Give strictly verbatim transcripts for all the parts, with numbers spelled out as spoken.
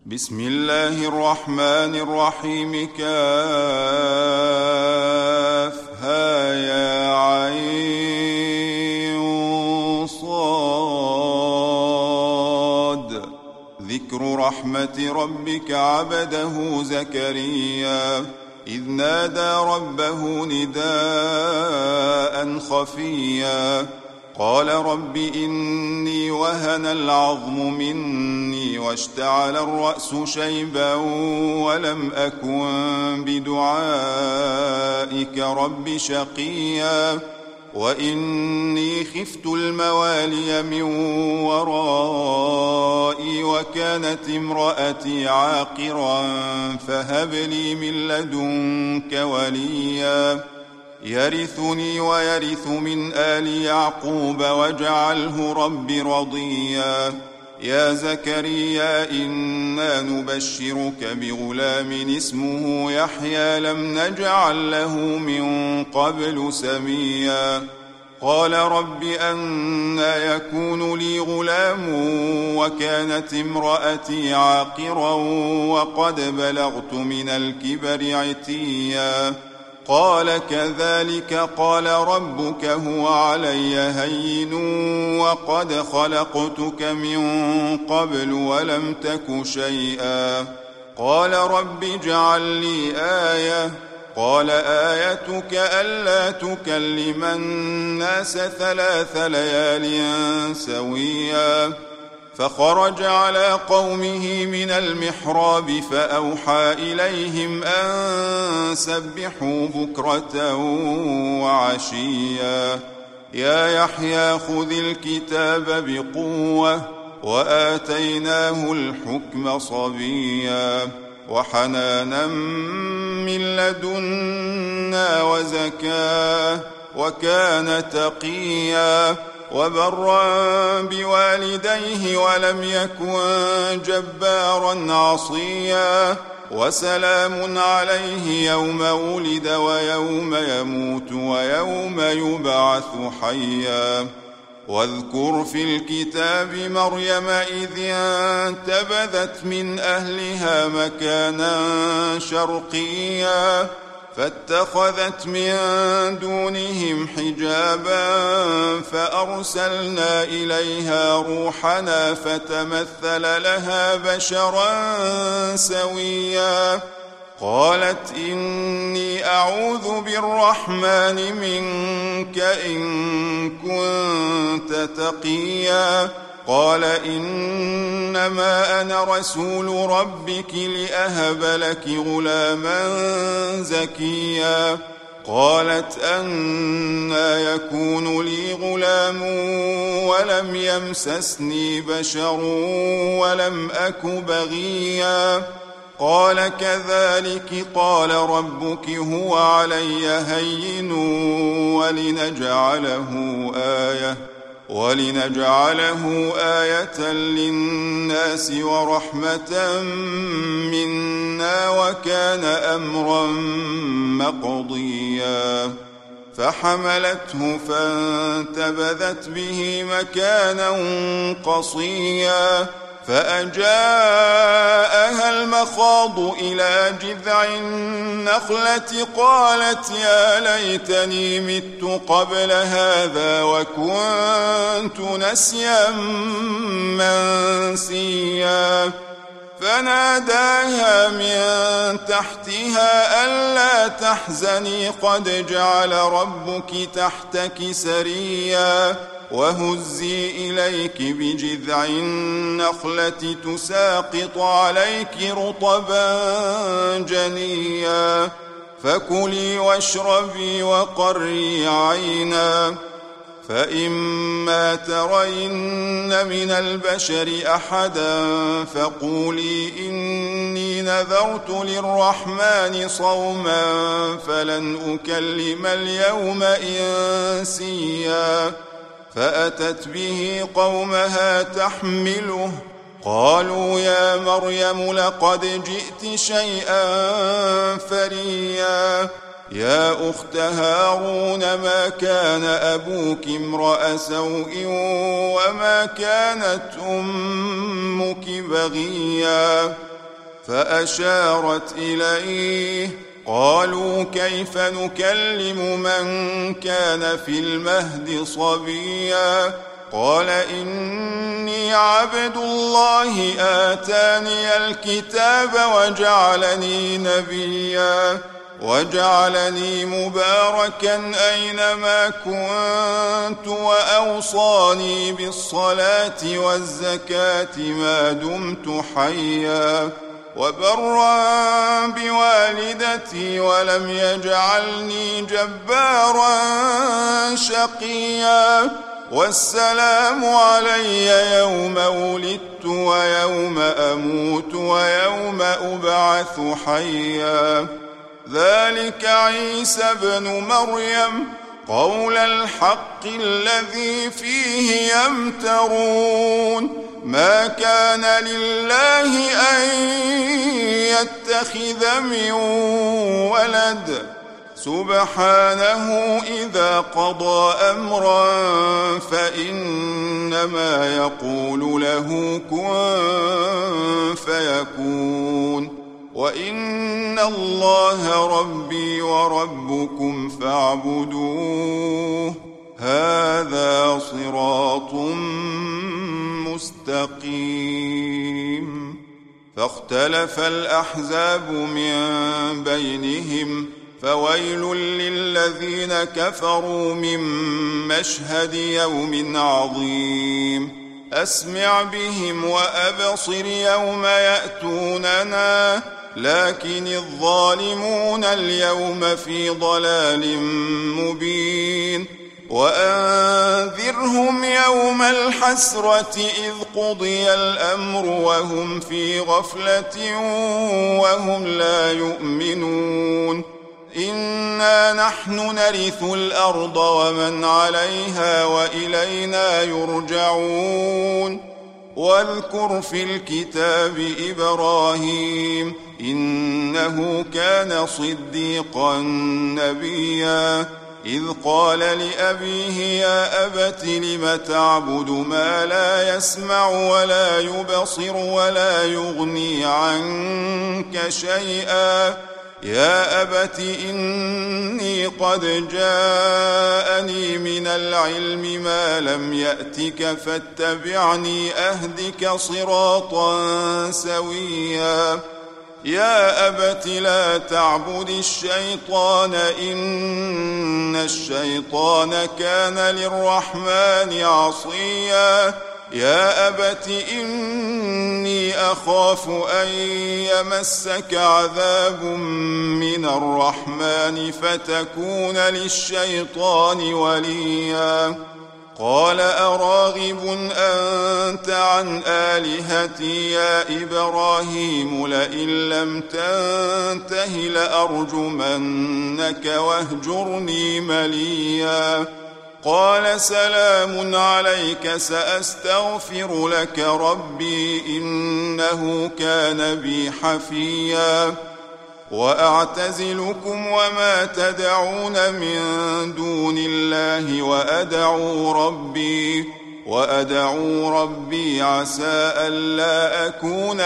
بسم الله الرحمن الرحيم. كافها يا عين صاد. ذكر رحمة ربك عبده زكريا إذ نادى ربه نداء خفيا قال رب إني وهن العظم مني واشتعل الرأس شيبا ولم أكن بدعائك رب شقيا وإني خفت الموالي من ورائي وكانت امرأتي عاقرا فهب لي من لدنك وليا يرثني ويرث من آل يعقوب واجعله رب رضيا. يا زكريا إنا نبشرك بغلام اسمه يحيى لم نجعل له من قبل سميا قال رب أنى يكون لي غلام وكانت امرأتي عاقرا وقد بلغت من الكبر عتيا قال كذلك قال ربك هو علي هين وقد خلقتك من قبل ولم تك شيئا قال رب اجعل لي آية قال آيتك ألا تكلم الناس ثلاث ليال سويا فخرج على قومه من المحراب فأوحى إليهم أن سبحوا بكرة وعشيا يا يحيى خذ الكتاب بقوة وآتيناه الحكم صبيا وحنانا من لدنا وزكاة وكان تقيا وبرا بوالديه ولم يكن جبارا عصيا وسلام عليه يوم ولد ويوم يموت ويوم يبعث حيا واذكر في الكتاب مريم إذ انتبذت من أهلها مكانا شرقيا فاتخذت من دونهم حجابا فأرسلنا إليها روحنا فتمثل لها بشرا سويا قالت إني أعوذ بالرحمن منك إن كنت تقيا قال إنما أنا رسول ربك لأهب لك غلاما زكيا قالت أنى يكون لي غلام ولم يمسسني بشر ولم أك بغيا قال كذلك قال ربك هو علي هين ولنجعله آية ولنجعله آية للناس ورحمة منا وكان أمرا مقضيا فحملته فانتبذت به مكانا قصيا فأجاءها المخاض إلى جذع النخلة قالت يا ليتني مت قبل هذا وكنت نسيا منسيا فناداها من تحتها ألا تحزني قد جعل ربك تحتك سريا وهزي إليك بجذع النخلة تساقط عليك رطبا جنيا فكلي واشربي وقري عينا فإما ترين من البشر أحدا فقولي إني نذرت للرحمن صوما فلن أكلم اليوم إنسيا فأتت به قومها تحمله قالوا يا مريم لقد جئت شيئا فريا يا أخت هارون ما كان أبوك امرأ سوء وما كانت أمك بغيا فأشارت إليه. قالوا كيف نكلم من كان في المهد صبيا قال إني عبد الله آتاني الكتاب وجعلني نبيا وجعلني مباركا أينما كنت وأوصاني بالصلاة والزكاة ما دمت حيا وبرا بوالدتي ولم يجعلني جبارا شقيا والسلام علي يوم ولدت ويوم أموت ويوم أبعث حيا ذلك عيسى ابن مريم قول الحق الذي فيه يمترون ما كان لله أن يتخذ من ولد سبحانه إذا قضى أمرا فإنما يقول له كن فيكون وإن الله ربي وربكم فاعبدوه هذا صراط مستقيم. فاختلف الأحزاب من بينهم فويل للذين كفروا من مشهد يوم عظيم أسمع بهم وأبصر يوم يأتوننا لكن الظالمون اليوم في ضلال مبين. وأنذرهم يوم الحسرة إذ قضي الأمر وهم في غفلة وهم لا يؤمنون إنا نحن نرث الأرض ومن عليها وإلينا يرجعون. واذكر في الكتاب إبراهيم إنه كان صديقا نبيا إذ قال لأبيه يا أبت لم تعبد ما لا يسمع ولا يبصر ولا يغني عنك شيئا يا أبت إني قد جاءني من العلم ما لم يأتك فاتبعني أهدك صراطا سويا يا أبت لا تعبد الشيطان إن الشيطان كان للرحمن عصيا يا أبت إني أخاف أن يمسك عذاب من الرحمن فتكون للشيطان وليا قال أراغب أنت عن آلهتي يا إبراهيم لئن لم تنته لأرجمنك واهجرني مليا قال سلام عليك سأستغفر لك ربي إنه كان بي حفيا وأعتزلكم وما تدعون من دون الله وأدعو ربي وأدعو ربي عسى ألا أكون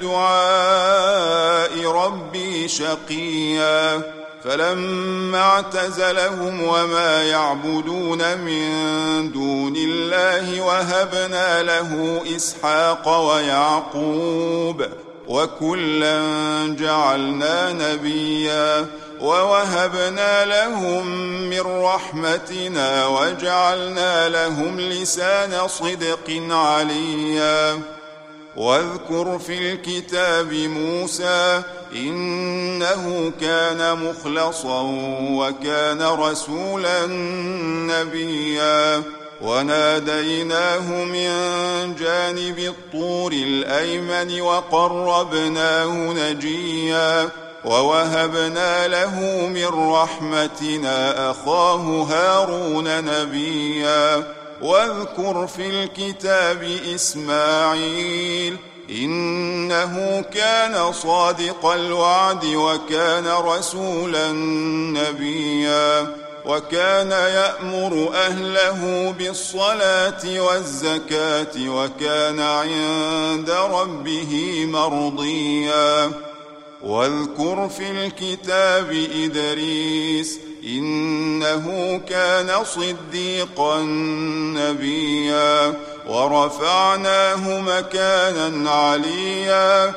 بدعاء ربي شقيا فلما اعتزلهم وما يعبدون من دون الله وهبنا له إسحاق ويعقوب وكلا جعلنا نبيا ووهبنا لهم من رحمتنا وجعلنا لهم لسان صدق عليا واذكر في الكتاب موسى إنه كان مخلصا وكان رسولا نبيا وناديناه من جانب الطور الأيمن وقربناه نجيا ووهبنا له من رحمتنا أخاه هارون نبيا واذكر في الكتاب إسماعيل إنه كان صادق الوعد وكان رسولا نبيا وكان يأمر أهله بالصلاة والزكاة وكان عند ربه مرضيا واذكر في الكتاب إدريس إنه كان صديقا نبيا ورفعناه مكانا عليا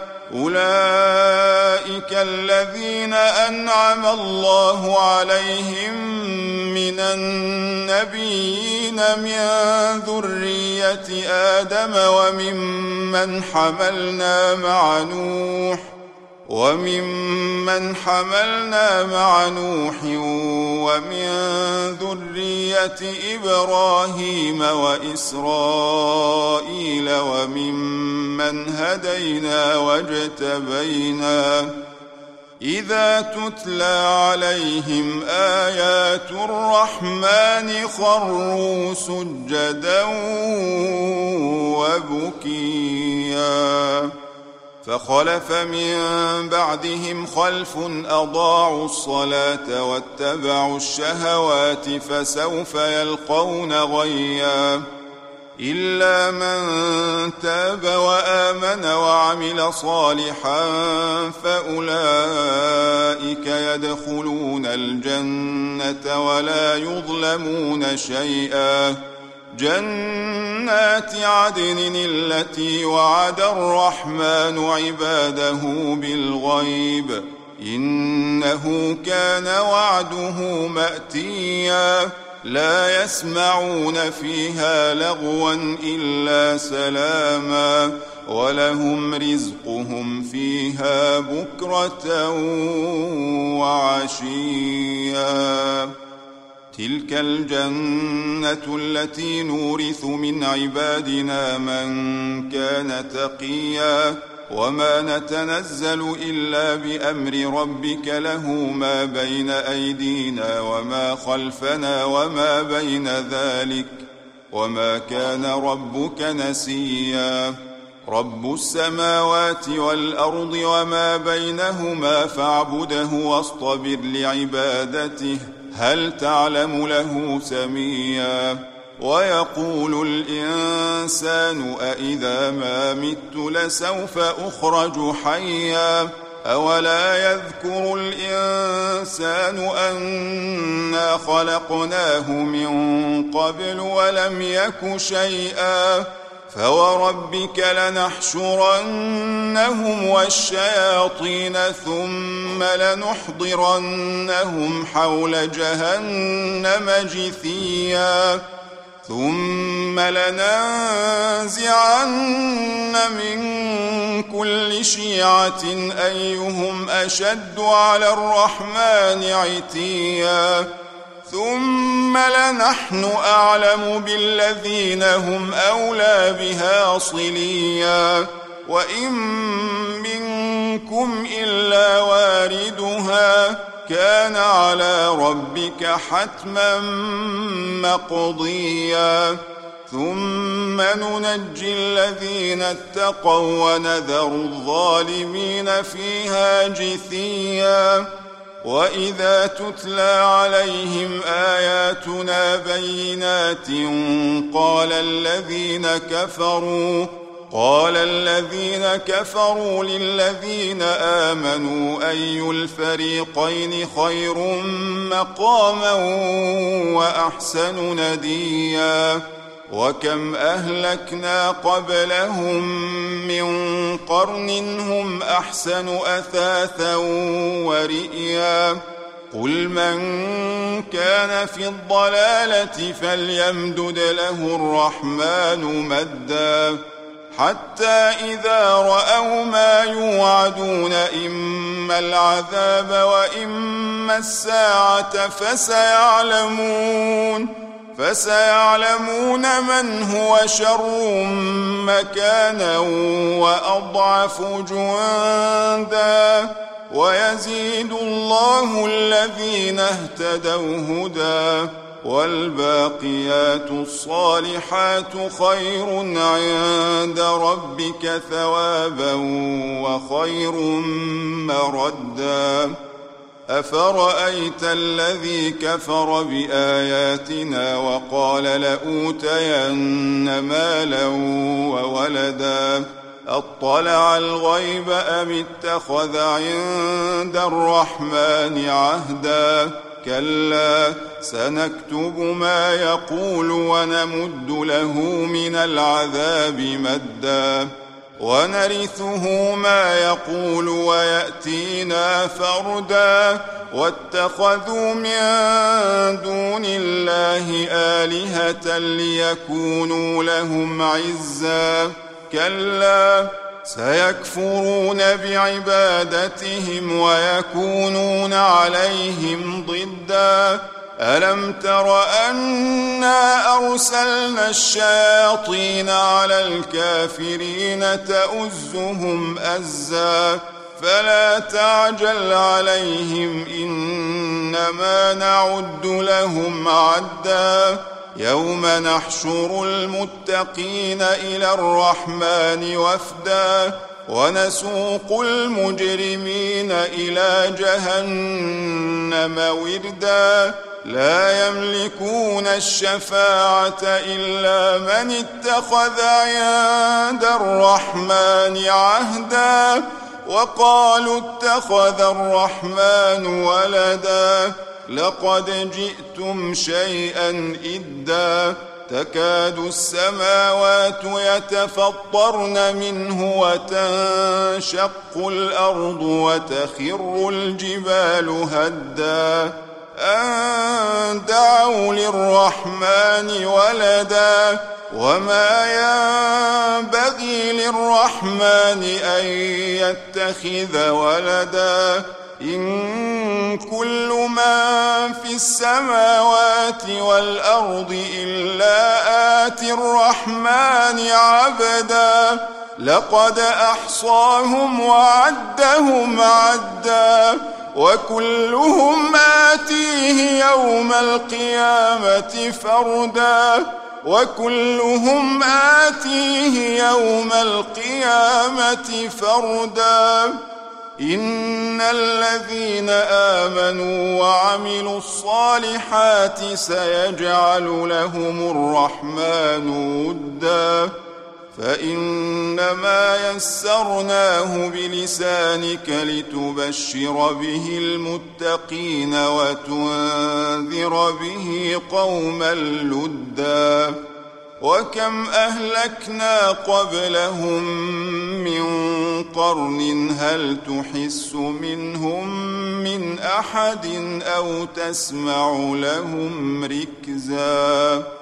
أولئك الذين أنعم الله عليهم من النبيين من ذرية آدم وممن حملنا مع نوح وممن حملنا مع نوح ومن ذرية إبراهيم وإسرائيل وممن هدينا واجتبينا إذا تتلى عليهم آيات الرحمن خروا سجدا وبكيا فخلف من بعدهم خلف أضاعوا الصلاة واتبعوا الشهوات فسوف يلقون غيا إلا من تاب وآمن وعمل صالحا فأولئك يدخلون الجنة ولا يظلمون شيئا جنات عدن التي وعد الرحمن عباده بالغيب إنه كان وعده مأتيا لا يسمعون فيها لغوا إلا سلاما ولهم رزقهم فيها بكرة وعشيا تلك الجنة التي نورث من عبادنا من كان تقيا وما نتنزل إلا بأمر ربك له ما بين أيدينا وما خلفنا وما بين ذلك وما كان ربك نسيا رب السماوات والأرض وما بينهما فاعبده واصطبر لعبادته هل تعلم له سميا ويقول الإنسان أإذا ما مت لسوف أخرج حيا أولا يذكر الإنسان أنا خلقناه من قبل ولم يك شيئا فوربك لنحشرنهم والشياطين ثم لنحضرنهم حول جهنم جثيا ثم لننزعن من كل شيعة أيهم أشد على الرحمن عتيا ثم لنحن أعلم بالذين هم أولى بها صليا وإن منكم إلا واردها كان على ربك حتما مقضيا ثم ننجي الذين اتقوا ونذر الظالمين فيها جثيا وإذا تتلى عليهم آياتنا بينات قال الذين كفروا قال الذين كفروا للذين آمنوا أي الفريقين خير مقاما وأحسن نديا وكم أهلكنا قبلهم من قرن هم أحسن أثاثا ورئيا قل من كان في الضلالة فليمدد له الرحمن مدا حتى إذا رأوا ما يوعدون إما العذاب وإما الساعة فسيعلمون فسيعلمون من هو شر مكانا وأضعف جندا ويزيد الله الذين اهتدوا هدى والباقيات الصالحات خير عند ربك ثوابا وخير مردا أفرأيت الذي كفر بآياتنا وقال لأوتين مالا وولدا أطلع الغيب أم اتخذ عند الرحمن عهدا كلا سنكتب ما يقول ونمد له من العذاب مدا ونرثه ما يقول ويأتينا فردا واتخذوا من دون الله آلهة ليكونوا لهم عزا كلا سيكفرون بعبادتهم ويكونون عليهم ضدا ألم تر أنا أرسلنا الشياطين على الكافرين تؤزهم أزا فلا تعجل عليهم إنما نعد لهم عدا يوم نحشر المتقين إلى الرحمن وفدا ونسوق المجرمين إلى جهنم وردا لا يملكون الشفاعة إلا من اتخذ عند الرحمن عهدا وقالوا اتخذ الرحمن ولدا لقد جئتم شيئا إدا تكاد السماوات يتفطرن منه وتنشق الأرض وتخر الجبال هدا أن دعوا للرحمن ولدا وما ينبغي للرحمن أن يتخذ ولدا إن كل من في السماوات والأرض إلا آتي الرحمن عبدا لقد أحصاهم وعدهم عدا وكلهم آتيه يوم القيامة فردا وكلهم آتيه يوم القيامة فردا إن الذين آمنوا وعملوا الصالحات سيجعل لهم الرحمن ودا فإنما يسرناه بلسانك لتبشر به المتقين وتنذر به قوما لدا وكم أهلكنا قبلهم من قرن هل تحس منهم من أحد أو تسمع لهم ركزا